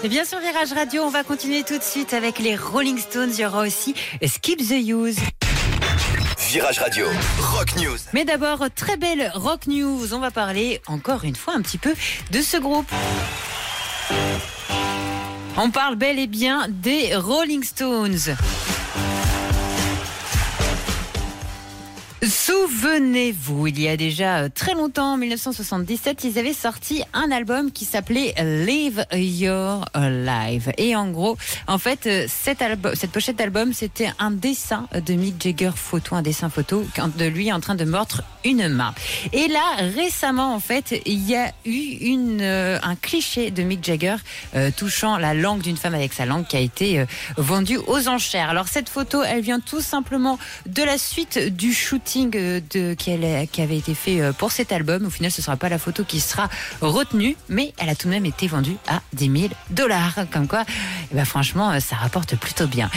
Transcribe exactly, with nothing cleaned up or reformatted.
Et bien sur Virage Radio, on va continuer tout de suite avec les Rolling Stones. Il y aura aussi Skip the Use. Virage Radio, Rock News. Mais d'abord, très belle Rock News. On va parler encore une fois un petit peu de ce groupe. On parle bel et bien des Rolling Stones. Souvenez-vous, il y a déjà très longtemps, en dix-neuf cent soixante-dix-sept, ils avaient sorti un album qui s'appelait Live Your Life. Et en gros, en fait, cet album, cette pochette d'album, c'était un dessin de Mick Jagger photo, un dessin photo de lui en train de mordre une main. Et là, récemment, en fait, il y a eu une, euh, un cliché de Mick Jagger euh, touchant la langue d'une femme avec sa langue qui a été euh, vendue aux enchères. Alors cette photo, elle vient tout simplement de la suite du shooting de, qui, elle, qui avait été fait pour cet album. Au final, ce ne sera pas la photo qui sera retenue, mais elle a tout de même été vendue à dix mille dollars. Comme quoi, eh ben, franchement, ça rapporte plutôt bien.